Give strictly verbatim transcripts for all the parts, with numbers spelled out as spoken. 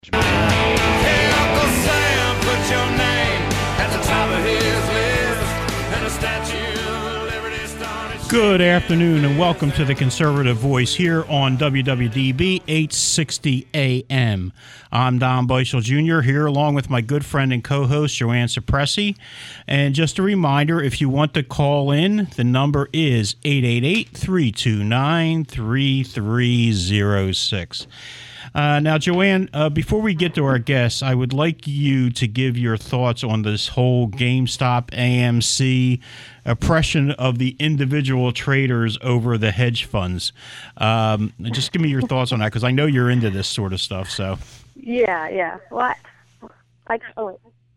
Hey, Uncle Sam, put your name at the top of his list, and a statue of Liberty started. Good afternoon and welcome to the Conservative Voice here on W W D B eight sixty A M. I'm Don Beisel Junior here along with my good friend and co-host Joanne Cipressi. And just a reminder, if you want to call in, the number is eight eight eight, three two nine, three three zero six. Uh, now, Joanne, uh, before we get to our guests, I would like you to give your thoughts on this whole GameStop A M C oppression of the individual traders over the hedge funds. Um, just give me your thoughts on that, because I know you're into this sort of stuff. So, yeah, yeah. What? Like, oh,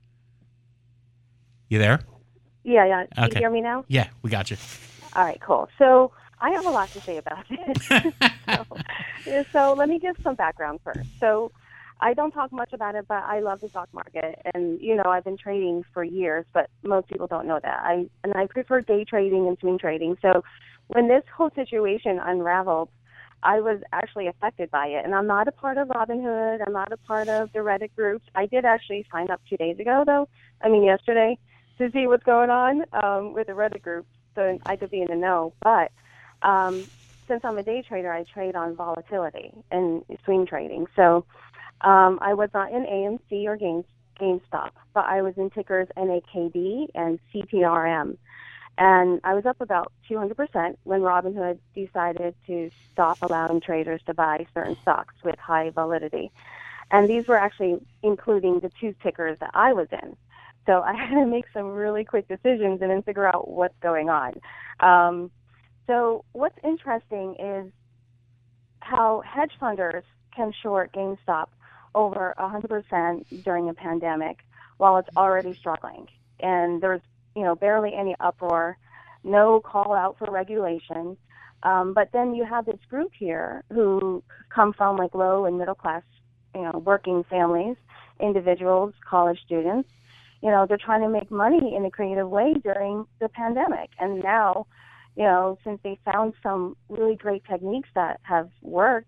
you there? yeah, yeah. Can Okay. you hear me now? Yeah, we got you. All right, cool. So I have a lot to say about it. so, yeah, so let me give some background first. So I don't talk much about it, but I love the stock market, and you know I've been trading for years, but most people don't know that. I and I prefer day trading and swing trading. So when this whole situation unraveled, I was actually affected by it, and I'm not a part of Robinhood. I'm not a part of the Reddit groups. I did actually sign up two days ago, though. I mean yesterday, to see what's going on um, with the Reddit groups, so I could be in the know, but. Um, since I'm a day trader, I trade on volatility and swing trading. So um, I was not in A M C or Game, GameStop, but I was in tickers N A K D and C T R M. And I was up about two hundred percent when Robinhood decided to stop allowing traders to buy certain stocks with high validity. And these were actually including the two tickers that I was in. So I had to make some really quick decisions and then figure out what's going on. Um, So what's interesting is how hedge funders can short GameStop over one hundred percent during a pandemic while it's already struggling. And there's, you know, barely any uproar, no call out for regulation. Um, but then you have this group here who come from like low and middle class, you know, working families, individuals, college students. You know, they're trying to make money in a creative way during the pandemic. And now, you know, since they found some really great techniques that have worked,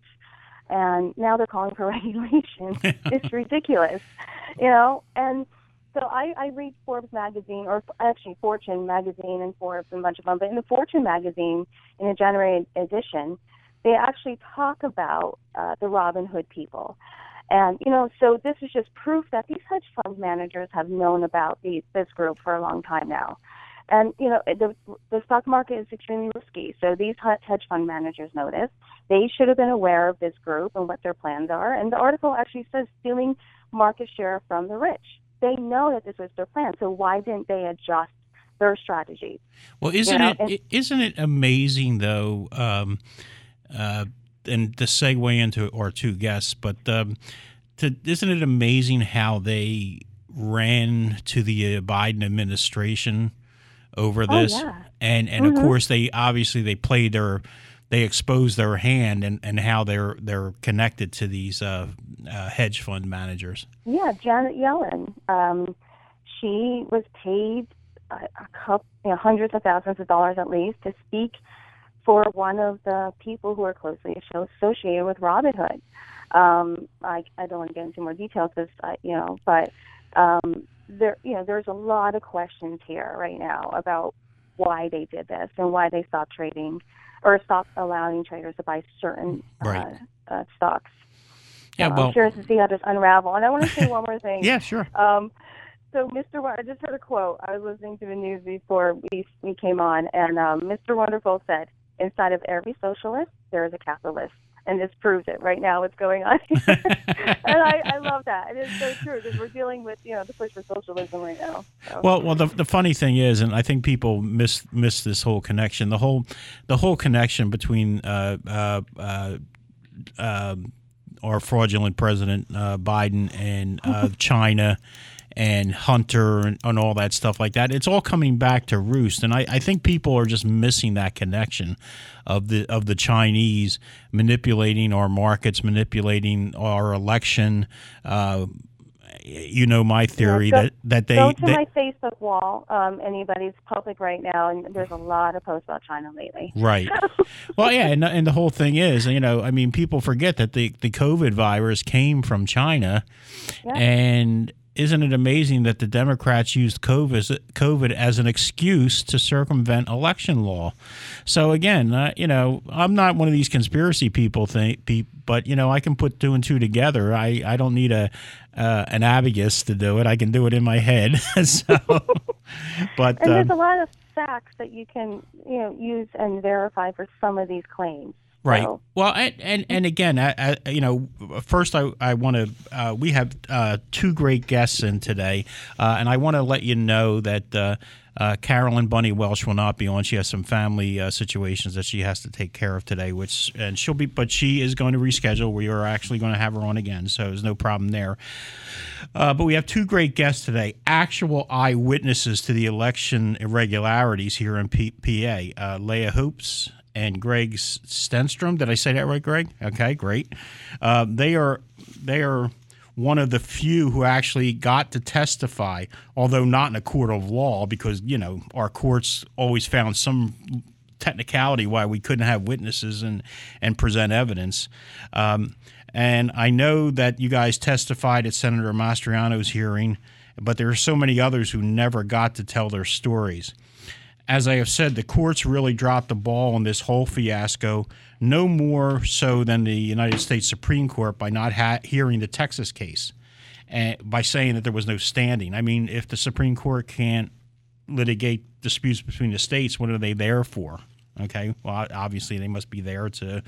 and now they're calling for regulation. It's ridiculous, you know. And so I, I read Forbes magazine, or actually Fortune magazine and Forbes and a bunch of them, but in the Fortune magazine, in the January edition, they actually talk about uh, the Robinhood people. And, you know, so this is just proof that these hedge fund managers have known about these, this group for a long time now. And, you know, the, the stock market is extremely risky. So these hedge fund managers know this. They should have been aware of this group and what their plans are. And the article actually says stealing market share from the rich. They know that this was their plan. So why didn't they adjust their strategy? Well, isn't You know, it and- isn't it amazing though? Um, uh, and to segue into our two guests, but um, to, isn't it amazing how they ran to the uh, Biden administration over this? Oh, yeah. and and Mm-hmm. of course they obviously they played their they exposed their hand and, and how they're they're connected to these uh, uh, hedge fund managers. Yeah, Janet Yellen. Um, she was paid a, a couple, you know, hundreds of thousands of dollars at least to speak for one of the people who are closely associated with Robinhood. Um, I, I don't want to get into more details, because you know, but um, there, you know, there's a lot of questions here right now about why they did this and why they stopped trading or stopped allowing traders to buy certain Right. uh, uh, stocks. Yeah, So well, I'm curious to see how this unravel. And I want to say one more thing. yeah, sure. Um, so Mister Won- I just heard a quote. I was listening to the news before we we came on, and um, Mister Wonderful said, "Inside of every socialist, there is a capitalist." And this proves it. Right now, what's going on. And I, I love that. It is so true, because we're dealing with, you know, the push for socialism right now. So. Well, well, the the funny thing is, and I think people miss miss this whole connection. The whole the whole connection between uh, uh, uh, uh, our fraudulent president uh, Biden and uh, China and Hunter and, and all that stuff like that. It's all coming back to roost, and I, I think people are just missing that connection of the of the Chinese manipulating our markets, manipulating our election. Uh, you know my theory Yeah, go, that that they go to they, my Facebook wall. Um, anybody's public right now, and there's a lot of posts about China lately. Right. Well, yeah, and and the whole thing is, you know, I mean, people forget that the the COVID virus came from China, Yeah. and isn't it amazing that the Democrats used COVID COVID as an excuse to circumvent election law? So again, uh, you know, I'm not one of these conspiracy people think, pe- but you know, I can put two and two together. I, I don't need a uh, an abacus to do it. I can do it in my head. so, but And there's um, a lot of facts that you can, you know, use and verify for some of these claims. Right. So, Well, and and, and again, I, I, you know, first I I want to uh, we have uh, two great guests in today, uh, and I want to let you know that uh, uh, Carolyn Bunny Welsh will not be on. She has some family uh, situations that she has to take care of today, which and she'll be, but she is going to reschedule. We are actually going to have her on again, so there's no problem there. Uh, but we have two great guests today, actual eyewitnesses to the election irregularities here in P- PA. Uh, Leah Hoops and Greg Stenstrom. Did I say that right, Greg? Okay, great. Uh, they are they are one of the few who actually got to testify, although not in a court of law, because you know our courts always found some technicality why we couldn't have witnesses and and present evidence. Um, and I know that you guys testified at Senator Mastriano's hearing, but there are so many others who never got to tell their stories. As I have said, the courts really dropped the ball on this whole fiasco, no more so than the United States Supreme Court by not ha- hearing the Texas case, and by saying that there was no standing. I mean, if the Supreme Court can't litigate disputes between the states, what are they there for? Okay, well, obviously they must be there to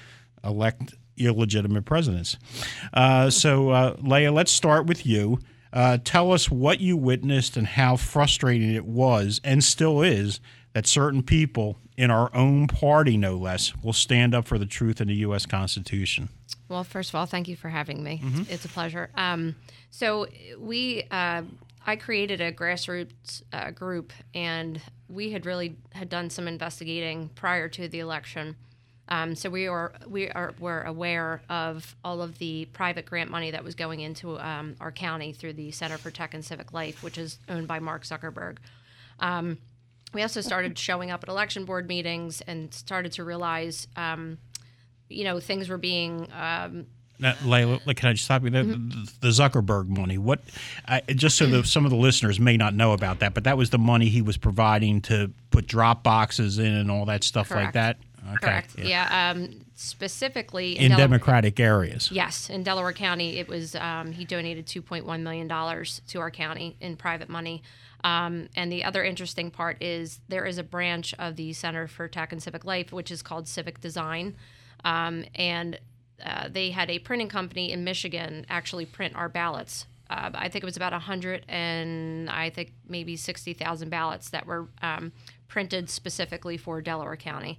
elect illegitimate presidents. Uh, so, uh, Leah, let's start with you. Uh, tell us what you witnessed and how frustrating it was and still is that certain people in our own party, no less, will stand up for the truth in the U S Constitution. Well, first of all, thank you for having me. Mm-hmm. It's, it's a pleasure. Um, so we, uh, I created a grassroots uh, group, and we had really had done some investigating prior to the election. Um, so we are we are were aware of all of the private grant money that was going into um, our county through the Center for Tech and Civic Life, which is owned by Mark Zuckerberg. Um, we also started showing up at election board meetings and started to realize, um, you know, things were being. Um, Now, Leila, can I just stop you there? Mm-hmm. The Zuckerberg money. What? Uh, just so that some of the listeners may not know about that, but that was the money he was providing to put drop boxes in and all that stuff Correct. like that. Okay. Correct. Yeah. Yeah. Um, specifically In, in Delaware, Democratic areas. Yes, in Delaware County, it was um, he donated two point one million dollars to our county in private money. Um, and the other interesting part is there is a branch of the Center for Tech and Civic Life, which is called Civic Design, um, and uh, they had a printing company in Michigan actually print our ballots. Uh, I think it was about a hundred and I think maybe sixty thousand ballots that were um, printed specifically for Delaware County.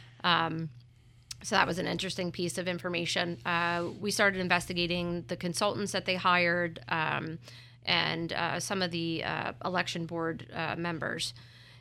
Um, so that was an interesting piece of information. Uh, we started investigating the consultants that they hired um, and uh, some of the uh, election board uh, members.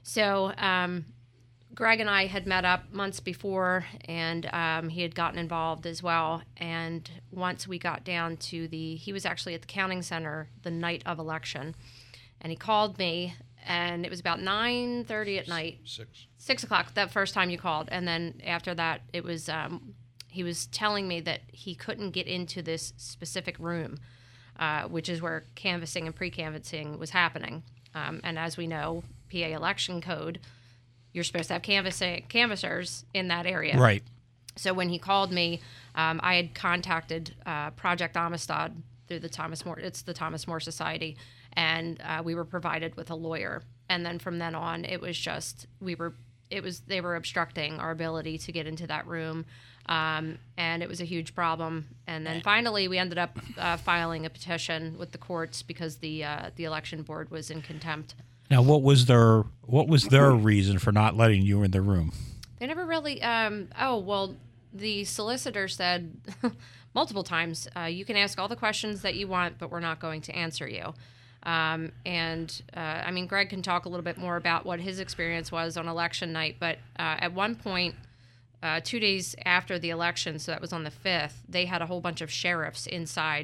So um, Greg and I had met up months before, and um, he had gotten involved as well. And once we got down to the, he was actually at the counting center the night of election, and he called me, and it was about nine thirty at night. Six. Six o'clock, that first time you called. And then after that, it was, um, he was telling me that he couldn't get into this specific room, uh, which is where canvassing and pre-canvassing was happening. Um, and as we know, P A election code, you're supposed to have canvassing, canvassers in that area. Right. So when he called me, um, I had contacted uh, Project Amistad through the Thomas More, it's the Thomas More Society, and uh, we were provided with a lawyer. And then from then on, it was just, we were, it was, they were obstructing our ability to get into that room. Um, and it was a huge problem. And then finally, we ended up uh, filing a petition with the courts because the uh, the election board was in contempt. Now, what was their what was their reason for not letting you in the room? They never really. Um, oh well, the solicitor said multiple times, uh, "You can ask all the questions that you want, but we're not going to answer you." Um, and uh, I mean, Greg can talk a little bit more about what his experience was on election night. But uh, at one point, uh, two days after the election, so that was on the fifth, they had a whole bunch of sheriffs inside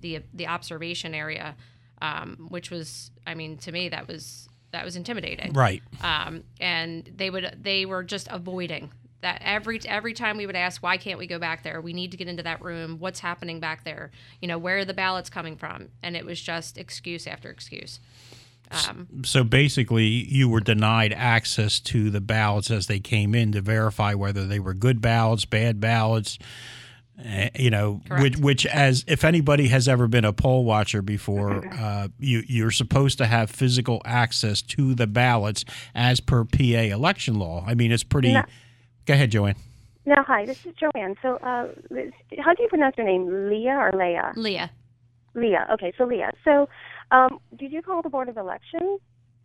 the the observation area, um, which was, I mean, to me that was that was intimidating. Right. Um, and they would they were just avoiding that every every time we would ask, why can't we go back there? We need to get into that room. What's happening back there? You know, where are the ballots coming from? And it was just excuse after excuse. Um, so basically, you were denied access to the ballots as they came in to verify whether they were good ballots, bad ballots. Uh, you know, which, which, as if anybody has ever been a poll watcher before, uh, you you're supposed to have physical access to the ballots as per P A election law. I mean, it's pretty. No. Go ahead, Joanne. Now, hi, this is Joanne. So, uh, how do you pronounce your name, Leah or Leah? Leah. Leah. Okay, so Leah. So, um, did you call the Board of Elections?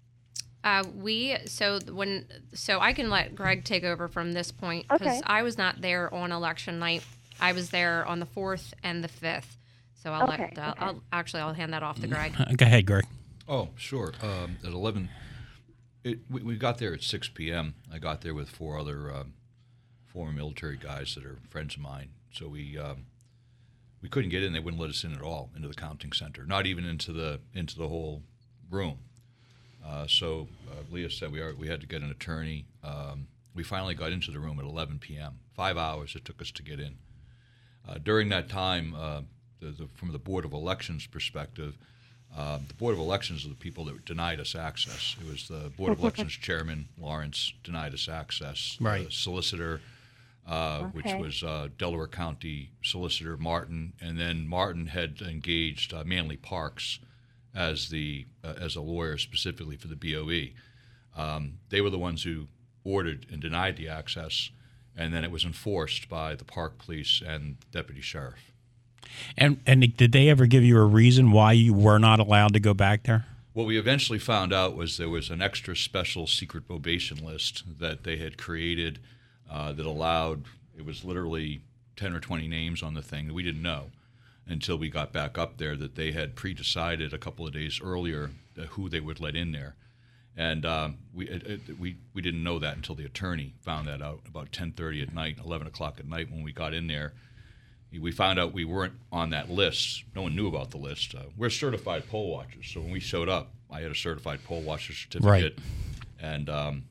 Uh, we so when so I can let Greg take over from this point because Okay. I was not there on election night. I was there on the fourth and the fifth. So I'll Okay, let uh, okay. I'll actually I'll hand that off to Greg. Go ahead, Greg. Oh, sure. Um, at eleven, it, we, we got there at six p.m. I got there with four other um, former military guys that are friends of mine. So we um, we couldn't get in. They wouldn't let us in at all into the counting center, not even into the into the whole room. Uh, so uh, Leah said we are, we had to get an attorney. Um, we finally got into the room at eleven p.m. Five hours it took us to get in. Uh, during that time, uh, the, the, from the Board of Elections perspective, uh, the Board of Elections are the people that denied us access. It was the Board of Elections Chairman, Lawrence, denied us access. Right. The solicitor, uh, which Okay. was uh, Delaware County Solicitor Martin, and then Martin had engaged uh, Manley Parks as the uh, as a lawyer specifically for the B O E. Um, they were the ones who ordered and denied the access, and then it was enforced by the Park Police and Deputy Sheriff. And and did they ever give you a reason why you were not allowed to go back there? What we eventually found out was there was an extra special secret probation list that they had created uh, that allowed, it was literally ten or twenty names on the thing that we didn't know until we got back up there, that they had pre-decided a couple of days earlier uh, who they would let in there. And um, we, it, it, we we didn't know that until the attorney found that out about ten thirty at night, eleven o'clock at night when we got in there. We found out we weren't on that list. No one knew about the list. Uh, we're certified poll watchers, so when we showed up, I had a certified poll watcher certificate. Right. And um,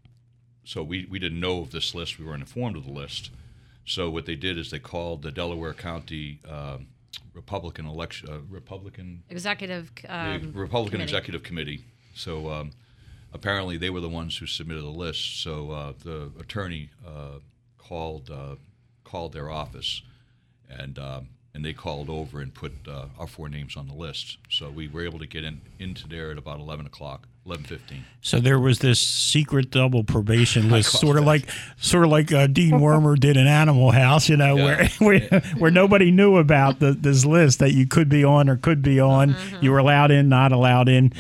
so we, we didn't know of this list. We weren't informed of the list. So what they did is they called the Delaware County uh, Republican election uh, Republican Executive um, the Republican committee. Executive Committee. So um, apparently they were the ones who submitted the list. So uh, the attorney uh, called uh, called their office, and um, and they called over and put uh, our four names on the list. So we were able to get in into there at about eleven o'clock, eleven fifteen. So there was this secret double probation list, call sort of that. like, sort of like uh, Dean Wormer did in Animal House, you know, Yeah. where, where where nobody knew about the, this list that you could be on or could be on. You were allowed in, not allowed in.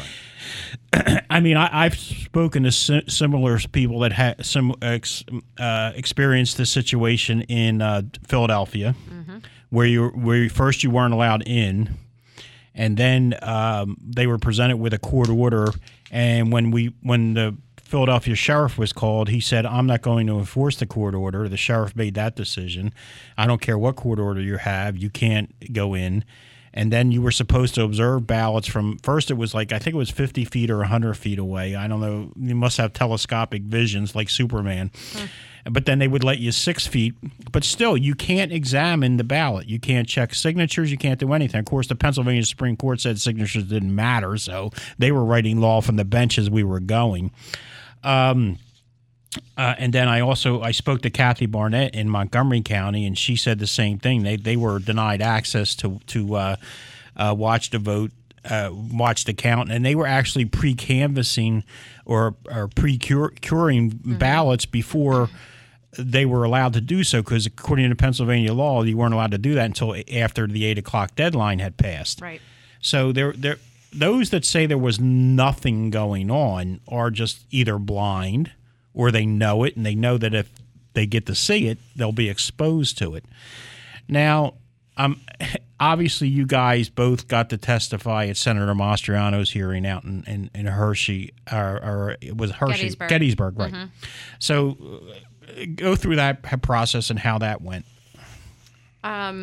I mean, I, I've spoken to si- similar people that had some ex, uh, experienced this situation in uh, Philadelphia, where you where you, first you weren't allowed in, and then um, they were presented with a court order. And when we when the Philadelphia sheriff was called, he said, "I'm not going to enforce the court order." The sheriff made that decision. I don't care what court order you have, you can't go in. And then you were supposed to observe ballots from, first it was like, I think it was fifty feet or one hundred feet away. I don't know. You must have telescopic visions like Superman. Hmm. But then they would let you six feet. But still, you can't examine the ballot. You can't check signatures. You can't do anything. Of course, the Pennsylvania Supreme Court said signatures didn't matter, so they were writing law from the bench as we were going. Um, uh, and then I also I spoke to Kathy Barnett in Montgomery County, and she said the same thing. They they were denied access to to uh, uh, watch the vote, uh, watch the count, and they were actually pre-canvassing or or pre-curing mm-hmm. ballots before they were allowed to do so, because according to Pennsylvania law, you weren't allowed to do that until after the eight o'clock deadline had passed. Right. So there there those that say there was nothing going on are just either blind, or they know it, and they know that if they get to see it, they'll be exposed to it. Now, um, obviously, you guys both got to testify at Senator Mastriano's hearing out in, in, in Hershey, or, or it was Hershey, Gettysburg, Gettysburg right? Mm-hmm. So, uh, go through that process and how that went. Um,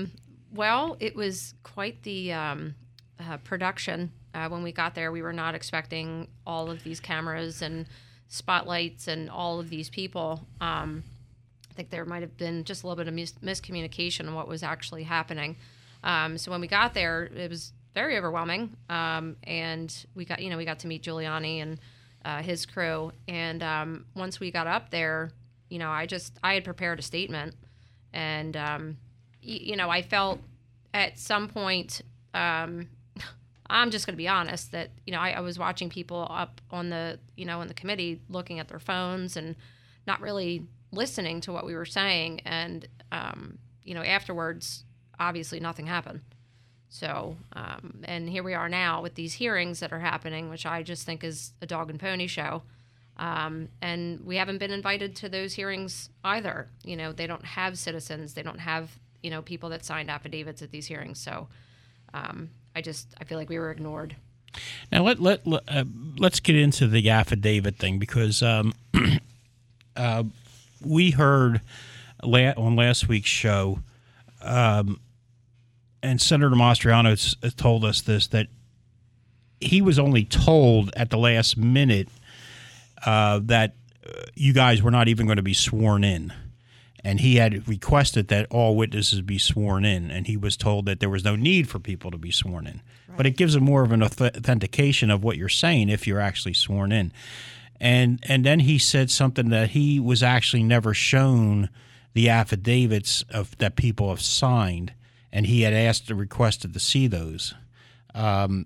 Well, it was quite the um, uh, production. Uh, when we got there, we were not expecting all of these cameras and spotlights and all of these people. Um, I think there might have been just a little bit of mis- miscommunication on what was actually happening. Um, so when we got there, it was very overwhelming, um, and we got you know we got to meet Giuliani and uh, his crew. And um, once we got up there, you know, I just I had prepared a statement, and um, y- you know I felt at some point. Um, I'm just going to be honest that, you know, I, I was watching people up on the, you know, in the committee looking at their phones and not really listening to what we were saying. And, um, you know, afterwards, obviously nothing happened. So, um, and here we are now with these hearings that are happening, which I just think is a dog and pony show. Um, and we haven't been invited to those hearings either. You know, they don't have citizens. They don't have, you know, people that signed affidavits at these hearings. So, um, I just I feel like we were ignored. Now let let, let uh, let's get into the affidavit thing, because um, uh, we heard la- on last week's show, um, and Senator Mastriano s- told us this, that he was only told at the last minute uh, that uh, you guys were not even going to be sworn in. And he had requested that all witnesses be sworn in, and he was told that there was no need for people to be sworn in. Right. But it gives him more of an authentication of what you're saying if you're actually sworn in. And and then he said something that he was actually never shown the affidavits of that people have signed, and he had asked or requested to see those. Um,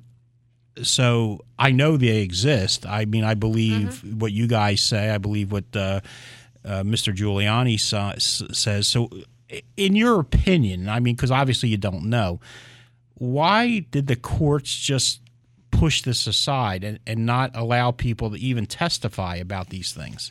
so I know they exist. I mean, I believe mm-hmm. what you guys say. I believe what uh, Uh, Mister Giuliani sa- says. So, in your opinion, I mean, because obviously you don't know, why did the courts just push this aside and, and not allow people to even testify about these things?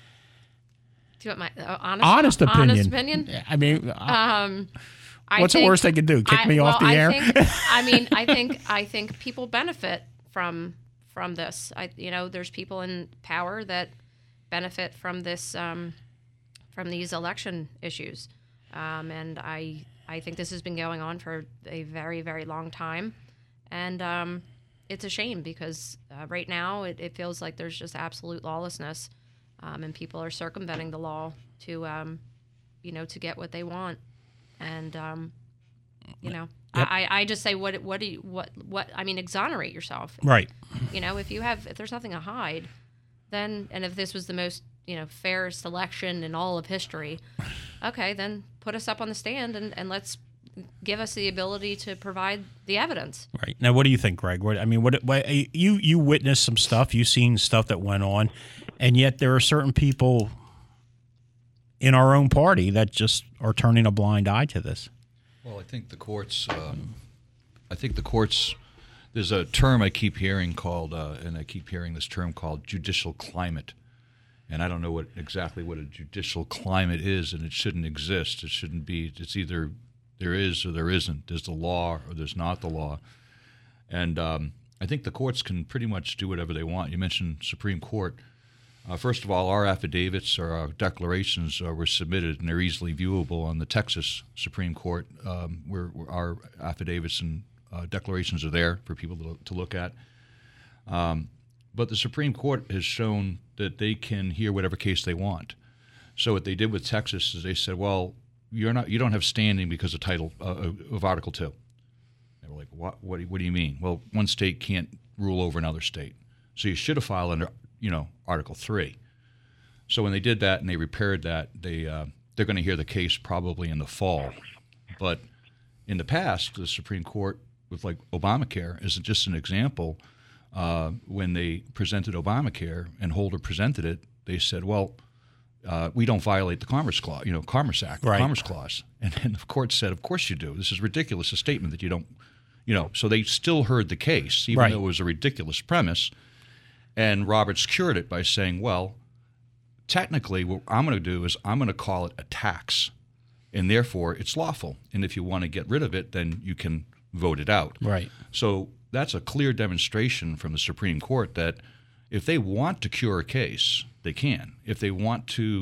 Do you want my uh, honest, honest opinion? Honest opinion? I mean, um, I what's think, the worst they could do? Kick I, me well, off the I air? Think, I mean, I think I think people benefit from from this. I, you know, there's people in power that benefit from this, um, from these election issues, um, and I I think this has been going on for a very very long time, and um, it's a shame because uh, right now it, it feels like there's just absolute lawlessness, um, and people are circumventing the law to um, you know to get what they want, and um, you know yep. I, I just say what what do you what what I mean exonerate yourself, right? You know, if you have if there's nothing to hide. Then, and if this was the most, you know, fairest election in all of history, okay, then put us up on the stand and, and let's give us the ability to provide the evidence. Right. Now, what do you think, Greg? What, I mean, what, what you you witnessed some stuff, you've seen stuff that went on, and yet there are certain people in our own party that just are turning a blind eye to this. Well, I think the courts, um, I think the courts. There's a term I keep hearing called, uh, and I keep hearing this term called judicial climate. And I don't know what exactly what a judicial climate is, and it shouldn't exist. It shouldn't be. It's either there is or there isn't. There's the law or there's not the law. And um, I think the courts can pretty much do whatever they want. You mentioned Supreme Court. Uh, first of all, our affidavits or our declarations uh, were submitted, and they're easily viewable on the Texas Supreme Court, um, where, where our affidavits and Uh, declarations are there for people to, to look at. Um, but the Supreme Court has shown that they can hear whatever case they want. So what they did with Texas is they said, well, you're not, you don't have standing because of Title uh, of Article Two. They were like, what? What do, you, what do you mean? Well, one state can't rule over another state, so you should have filed under, you know, Article Three. So when they did that and they repaired that, they uh, they're going to hear the case probably in the fall. But in the past, the Supreme Court, with like Obamacare, is just an example. Uh, when they presented Obamacare and Holder presented it, they said, "Well, uh, we don't violate the Commerce Clause, you know, Commerce Act, right. Commerce Clause." And then the court said, "Of course you do. This is ridiculous. A statement that you don't, you know." So they still heard the case, even right. though it was a ridiculous premise. And Roberts cured it by saying, "Well, technically, what I'm going to do is I'm going to call it a tax, and therefore it's lawful. And if you want to get rid of it, then you can." Vote it out. Right. So that's a clear demonstration from the Supreme Court that if they want to cure a case, they can. If they want to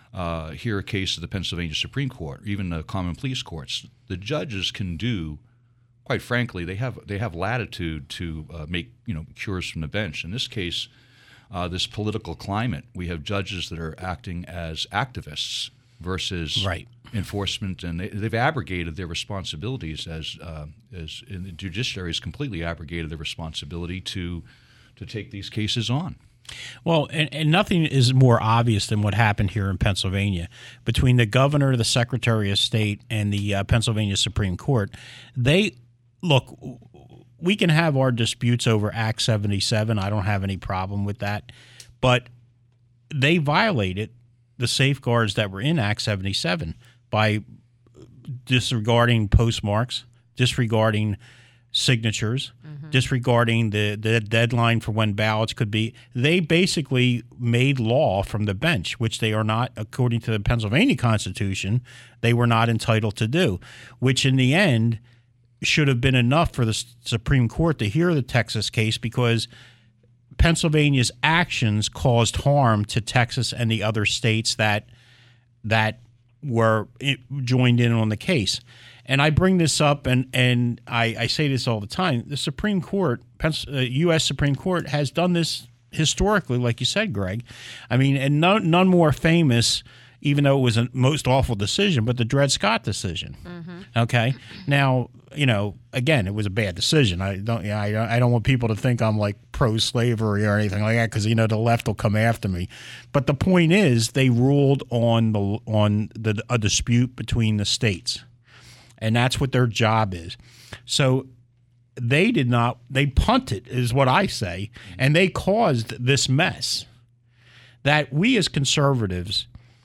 uh, hear a case of the Pennsylvania Supreme Court, even the common pleas courts, the judges can do, quite frankly, they have they have latitude to uh, make you know cures from the bench. In this case, uh, this political climate, we have judges that are acting as activists versus Right. enforcement, and they, they've abrogated their responsibilities as uh, as in the judiciary has completely abrogated their responsibility to to take these cases on. Well, and, and nothing is more obvious than what happened here in Pennsylvania between the governor, the Secretary of State, and the uh, Pennsylvania Supreme Court. They look. We can have our disputes over Act seventy-seven. I don't have any problem with that, but they violated the safeguards that were in Act seventy-seven by disregarding postmarks, disregarding signatures, mm-hmm. disregarding the, the deadline for when ballots could be. They basically made law from the bench, which they are not, according to the Pennsylvania Constitution, they were not entitled to do, which in the end should have been enough for the Supreme Court to hear the Texas case, because Pennsylvania's actions caused harm to Texas and the other states that that were joined in on the case. And I bring this up, and, and I, I say this all the time. The Supreme Court, U S Supreme Court, has done this historically, like you said, Greg. I mean, and no, none more famous, even though it was a most awful decision, but the Dred Scott decision. Mm-hmm. Okay? Now, you know, again, it was a bad decision. I don't, yeah, I, I don't want people to think I'm like pro-slavery or anything like that, because you know the left will come after me. But the point is, they ruled on the on the a dispute between the states, and that's what their job is. So they did not. They punted, is what I say, and they caused this mess. That we as conservatives,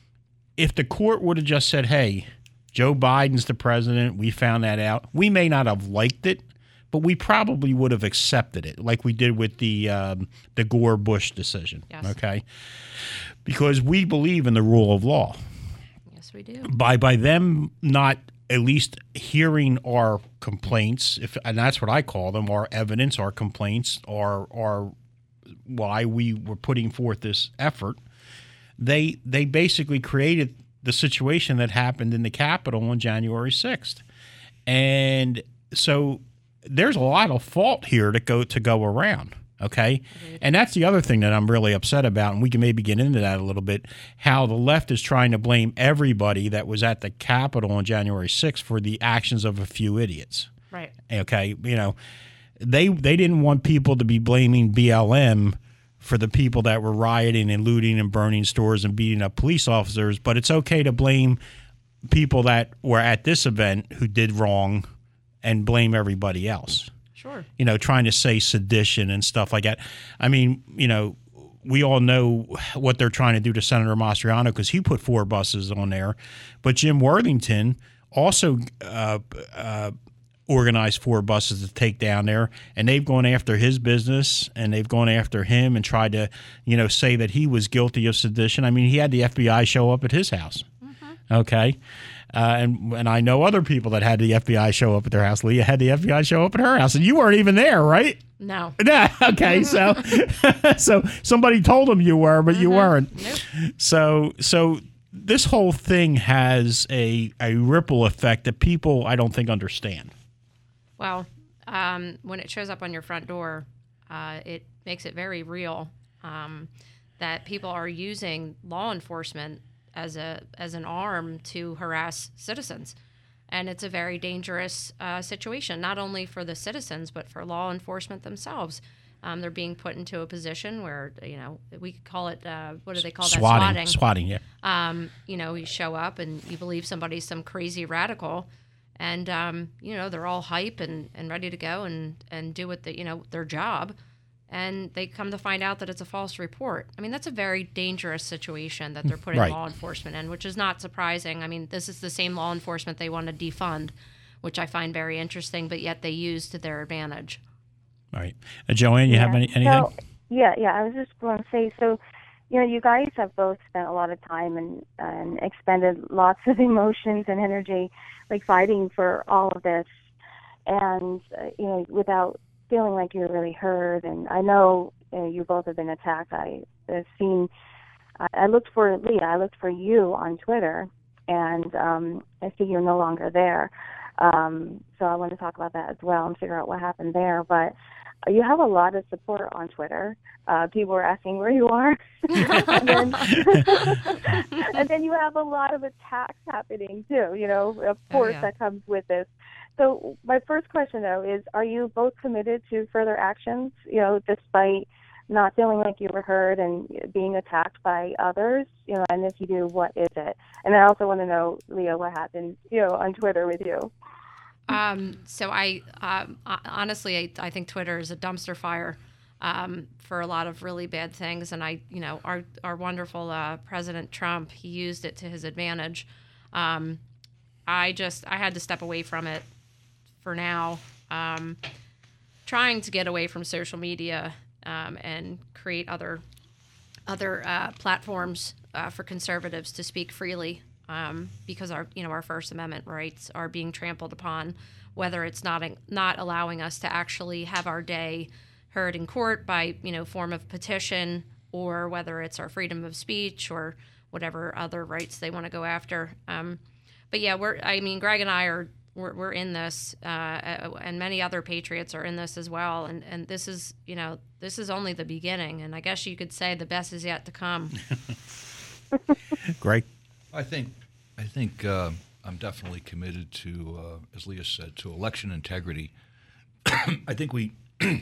if the court would have just said, "Hey, Joe Biden's the president," we found that out, we may not have liked it, but we probably would have accepted it, like we did with the um, the Gore-Bush decision. Yes. Okay, because we believe in the rule of law. Yes, we do. By by them not at least hearing our complaints, if and that's what I call them, our evidence, our complaints, our our why we were putting forth this effort, they they basically created the situation that happened in the Capitol on January sixth. And so there's a lot of fault here to go to go around, okay? Mm-hmm. And that's the other thing that I'm really upset about, and we can maybe get into that a little bit, how the left is trying to blame everybody that was at the Capitol on January sixth for the actions of a few idiots. Right. Okay, you know, they they didn't want people to be blaming B L M for the people that were rioting and looting and burning stores and beating up police officers, but it's okay to blame people that were at this event who did wrong and blame everybody else. Sure. You know, trying to say sedition and stuff like that. I mean, you know, we all know what they're trying to do to Senator Mastriano because he put four buses on there, but Jim Worthington also uh, uh, organized four buses to take down there, and they've gone after his business and they've gone after him and tried to, you know, say that he was guilty of sedition. I mean, he had the F B I show up at his house. Mm-hmm. Okay. Uh, and and I know other people that had the F B I show up at their house. Leah had the F B I show up at her house, and you weren't even there, right? No. Yeah. Okay. So, so somebody told them you were, but mm-hmm. you weren't. Nope. So, so this whole thing has a a ripple effect that people I don't think understand. Well, um, when it shows up on your front door, uh, it makes it very real um, that people are using law enforcement as a as an arm to harass citizens, and it's a very dangerous uh, situation, not only for the citizens but for law enforcement themselves. Um, they're being put into a position where, you know, we could call it uh, what do they call swatting, that? Swatting. Swatting, yeah. Um, you know, you show up and you believe somebody's some crazy radical. And, um, you know, they're all hype and, and ready to go and, and do what the, you know, their job. And they come to find out that it's a false report. I mean, that's a very dangerous situation that they're putting right. law enforcement in, which is not surprising. I mean, this is the same law enforcement they want to defund, which I find very interesting, but yet they use to their advantage. All right. Uh, Joanne, you yeah. have any, anything? So, yeah, yeah. I was just going to say, so, you know, you guys have both spent a lot of time and, and expended lots of emotions and energy, like fighting for all of this, and uh, you know, without feeling like you're really heard. And I know uh, you both have been attacked. I, I've seen I, I looked for Leah. I looked for you on Twitter, and um, I see you're no longer there. Um, so I want to talk about that as well and figure out what happened there. But you have a lot of support on Twitter. Uh, people are asking where you are. and, then, and then you have a lot of attacks happening too, you know, of course, oh, yeah. that comes with this. So my first question, though, is are you both committed to further actions, you know, despite not feeling like you were heard and being attacked by others, you know, and if you do, what is it? And I also want to know, Leah, what happened, you know, on Twitter with you. Um, so I, um, honestly, I, I think Twitter is a dumpster fire, um, for a lot of really bad things. And I, you know, our, our wonderful, uh, President Trump, he used it to his advantage. Um, I just, I had to step away from it for now, um, trying to get away from social media, um, and create other, other, uh, platforms, uh, for conservatives to speak freely. Um, because our, you know, our First Amendment rights are being trampled upon, whether it's not not allowing us to actually have our day heard in court by, you know, form of petition, or whether it's our freedom of speech or whatever other rights they want to go after. Um, but yeah, we're, I mean, Greg and I are, we're, we're in this, uh, and many other patriots are in this as well. And, and this is, you know, this is only the beginning. And I guess you could say the best is yet to come. Greg? I think, I think uh, I'm definitely committed to, uh, as Leah said, to election integrity. I think we,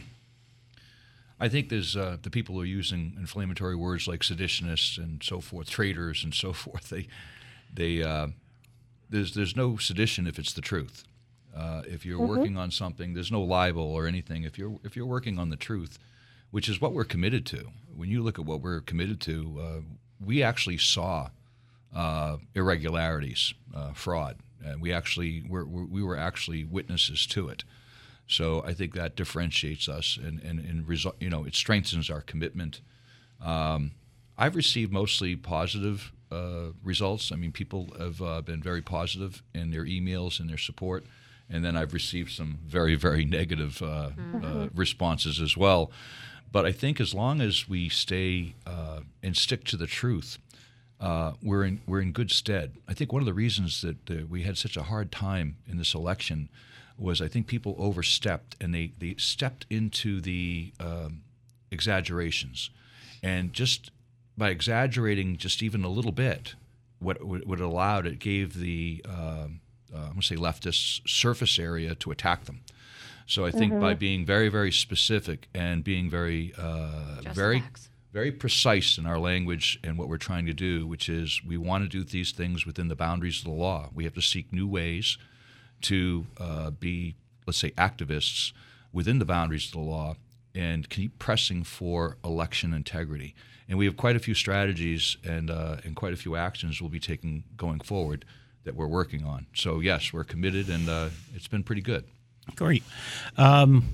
I think there's uh, the people who are using inflammatory words like seditionists and so forth, traitors and so forth. They, they, uh, there's there's no sedition if it's the truth. Uh, if you're mm-hmm. working on something, there's no libel or anything. If you're if you're working on the truth, which is what we're committed to. When you look at what we're committed to, uh, we actually saw. Uh, irregularities, uh, fraud, and we actually we're, we're, we were actually witnesses to it. So I think that differentiates us, and and, and result, you know, it strengthens our commitment. Um, I've received mostly positive uh, results. I mean, people have uh, been very positive in their emails and their support, and then I've received some very very negative uh, mm-hmm. uh, responses as well. But I think as long as we stay uh, and stick to the truth. Uh, we're in we're in good stead. I think one of the reasons that uh, we had such a hard time in this election was I think people overstepped, and they, they stepped into the um, exaggerations, and just by exaggerating just even a little bit, what what it allowed, it gave the uh, uh, I'm going to say leftists surface area to attack them. So I think mm-hmm. by being very very specific and being very uh, very. Facts. very precise in our language and what we're trying to do, which is we want to do these things within the boundaries of the law. We have to seek new ways to uh, be, let's say, activists within the boundaries of the law and keep pressing for election integrity. And we have quite a few strategies and uh, and quite a few actions we'll be taking going forward that we're working on. So, yes, we're committed, and uh, it's been pretty good. Great. Um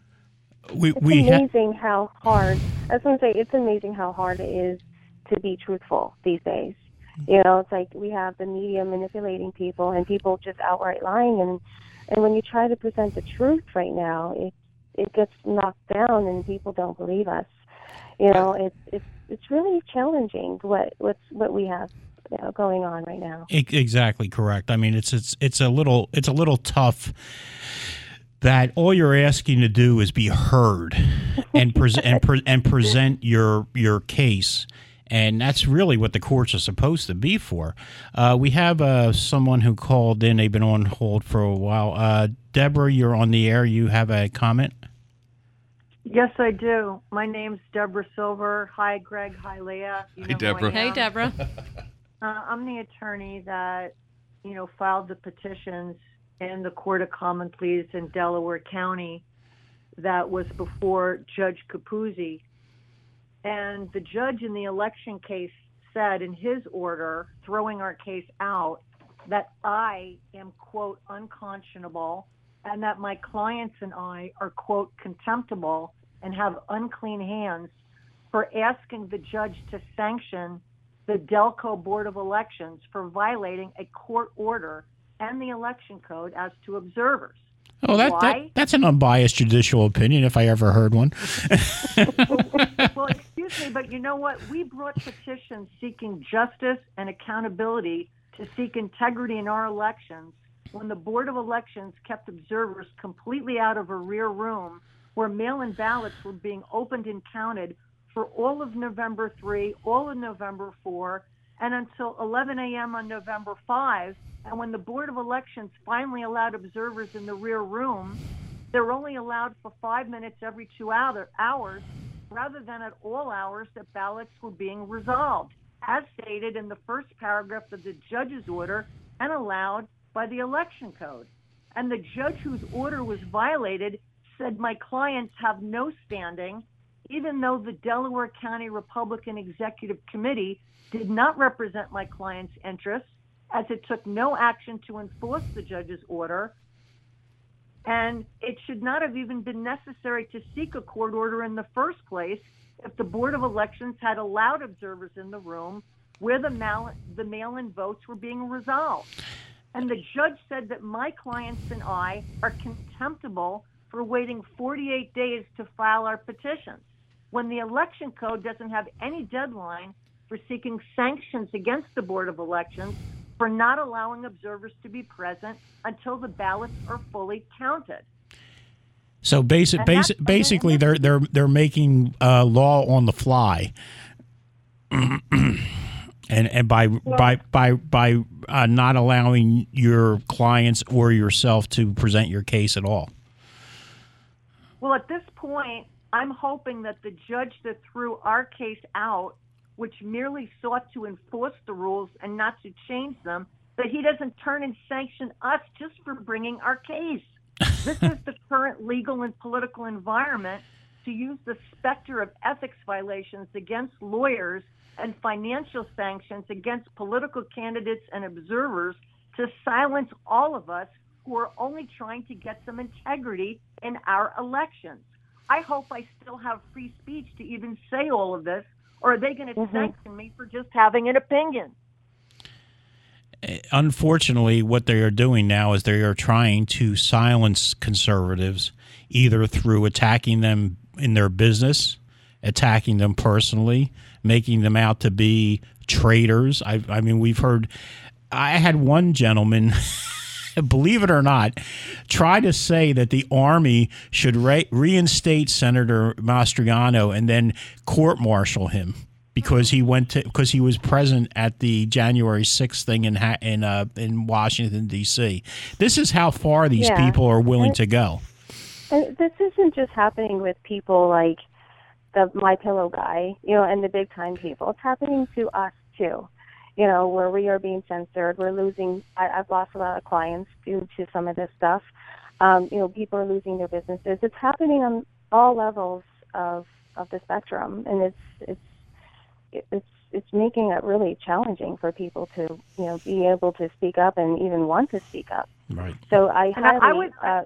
We, it's we amazing ha- how hard, I was going to say, it's amazing how hard it is to be truthful these days. You know, it's like we have the media manipulating people and people just outright lying. And, and when you try to present the truth right now, it it gets knocked down and people don't believe us. You know, it's it's it's really challenging what what's what we have, you know, going on right now. Exactly correct. I mean, it's it's it's a little it's a little tough. That all you're asking to do is be heard and present and, pre- and present your your case, and that's really what the courts are supposed to be for. Uh, we have uh, someone who called in. They've been on hold for a while. Uh, Deborah, you're on the air. You have a comment? Yes, I do. My name's Deborah Silver. Hi, Greg. Hi, Leah. You hey, know Deborah. Hey, Deborah. uh, I'm the attorney that, you know, filed the petitions in the Court of Common Pleas in Delaware County that was before Judge Capuzzi. And the judge in the election case said in his order, throwing our case out, that I am, quote, unconscionable, and that my clients and I are, quote, contemptible and have unclean hands for asking the judge to sanction the Delco Board of Elections for violating a court order and the election code as to observers. Oh, that, that that's an unbiased judicial opinion, if I ever heard one. well, well, excuse excuse me, but you know what? We brought petitions seeking justice and accountability to seek integrity in our elections when the Board of Elections kept observers completely out of a rear room where mail-in ballots were being opened and counted for all of November third, all of November fourth, and until eleven a.m. on November fifth. And when the Board of Elections finally allowed observers in the rear room, they're only allowed for five minutes every two hour, hours, rather than at all hours that ballots were being resolved, as stated in the first paragraph of the judge's order and allowed by the election code. And the judge whose order was violated said my clients have no standing, even though the Delaware County Republican Executive Committee did not represent my client's interests, as it took no action to enforce the judge's order. And it should not have even been necessary to seek a court order in the first place if the Board of Elections had allowed observers in the room where the, mail, the mail-in votes were being resolved. And the judge said that my clients and I are contemptible for waiting forty-eight days to file our petitions, when the election code doesn't have any deadline for seeking sanctions against the Board of Elections for not allowing observers to be present until the ballots are fully counted. So basic, basic, basically, they're they're they're making uh, law on the fly, and and by by by by uh, not allowing your clients or yourself to present your case at all. Well, at this point, I'm hoping that the judge that threw our case out, which merely sought to enforce the rules and not to change them, that he doesn't turn and sanction us just for bringing our case. This is the current legal and political environment to use the specter of ethics violations against lawyers and financial sanctions against political candidates and observers to silence all of us who are only trying to get some integrity in our elections. I hope I still have free speech to even say all of this, or are they going to mm-hmm. sanction me for just having an opinion? Unfortunately, what they are doing now is they are trying to silence conservatives, either through attacking them in their business, attacking them personally, making them out to be traitors. I, I mean, we've heard, I had one gentleman, believe it or not, try to say that the Army should re- reinstate Senator Mastriano and then court-martial him because he went to because he was present at the January sixth thing in ha- in uh, in Washington D C. This is how far these yeah. people are willing and, to go. And this isn't just happening with people like the My Pillow guy, you know, and the big time people. It's happening to us too. You know, where we are being censored, we're losing. I, I've lost a lot of clients due to some of this stuff. Um, you know, people are losing their businesses. It's happening on all levels of of the spectrum, and it's it's it's it's making it really challenging for people to, you know, be able to speak up and even want to speak up. Right. So I and highly. I would, uh,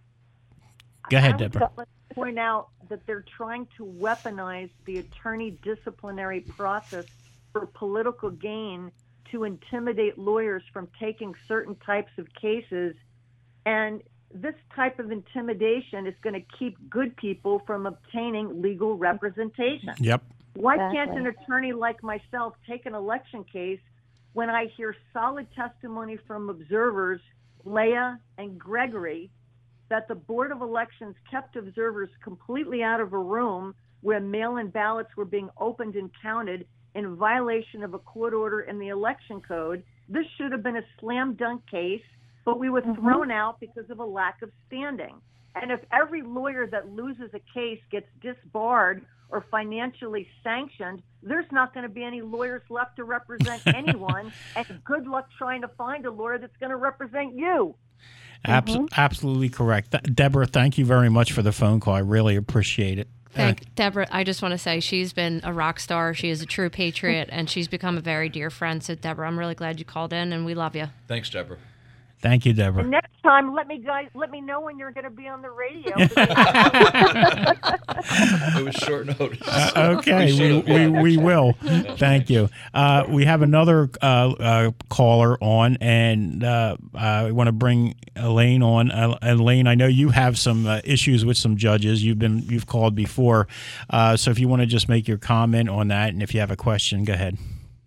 Go ahead, I would Deborah. Let's point out that they're trying to weaponize the attorney disciplinary process for political gain to intimidate lawyers from taking certain types of cases. And this type of intimidation is going to keep good people from obtaining legal representation. Yep. Why Exactly. can't an attorney like myself take an election case when I hear solid testimony from observers, Leah and Gregory, that the Board of Elections kept observers completely out of a room where mail-in ballots were being opened and counted in violation of a court order in the election code? This should have been a slam dunk case, but we were Mm-hmm. thrown out because of a lack of standing. And if every lawyer that loses a case gets disbarred or financially sanctioned, there's not going to be any lawyers left to represent anyone, and good luck trying to find a lawyer that's going to represent you. Abs- Mm-hmm. Absolutely correct. Th- Deborah, thank you very much for the phone call. I really appreciate it. Thank Deborah. I just want to say she's been a rock star. She is a true patriot, and she's become a very dear friend. So, Deborah, I'm really glad you called in, and we love you. Thanks, Deborah. Thank you, Deborah. And next time, let me guys let me know when you're going to be on the radio. It was short notice. Uh, Okay, We we, should've, we, yeah. we will. Thank you. Uh, we have another uh, uh, caller on, and uh, I want to bring Elaine on. Uh, Elaine, I know you have some uh, issues with some judges. You've been you've called before, uh, so if you want to just make your comment on that, and if you have a question, go ahead.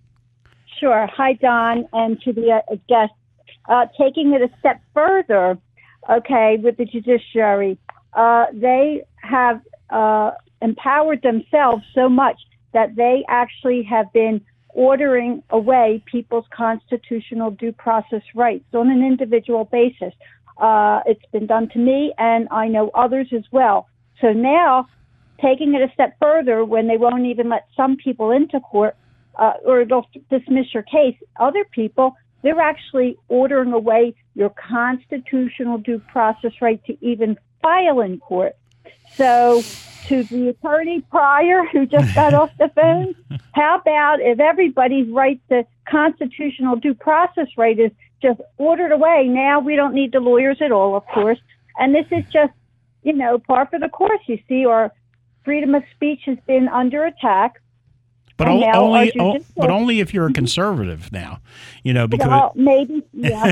Sure. Hi, Don, and to the uh, guests. Uh, taking it a step further, okay, with the judiciary, uh, they have uh, empowered themselves so much that they actually have been ordering away people's constitutional due process rights on an individual basis. Uh, it's been done to me, and I know others as well. So now, taking it a step further, when they won't even let some people into court, uh, or they'll dismiss your case, other people, they're actually ordering away your constitutional due process right to even file in court. So to the attorney prior who just got off the phone, how about if everybody's right to constitutional due process right is just ordered away? Now we don't need the lawyers at all, of course. And this is just, you know, par for the course. You see, our freedom of speech has been under attack. But And o- now only, our o- judicial- but only if you're a conservative now, you know, because Well, maybe, yeah.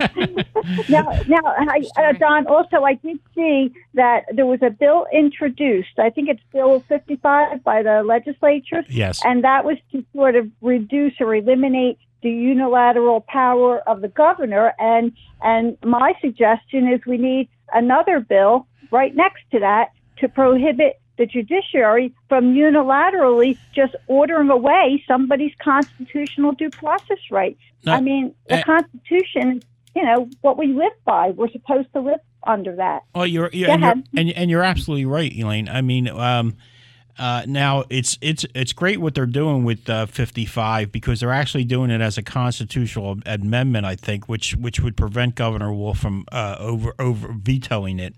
now, now, I, uh, Don, also, I did see that there was a bill introduced. I think it's Bill fifty-five by the legislature. yes, And that was to sort of reduce or eliminate the unilateral power of the governor. And, and my suggestion is we need another bill right next to that to prohibit the judiciary from unilaterally just ordering away somebody's constitutional due process right. No, I mean, the uh, Constitution is, you know, what we live by. We're supposed to live under that. well, you're, you're, Go and, you're ahead. and, and you're absolutely right, Elaine. I mean, um, uh, now it's it's it's great what they're doing with uh, fifty-five because they're actually doing it as a constitutional amendment, I think, which which would prevent Governor Wolf from uh, over over vetoing it.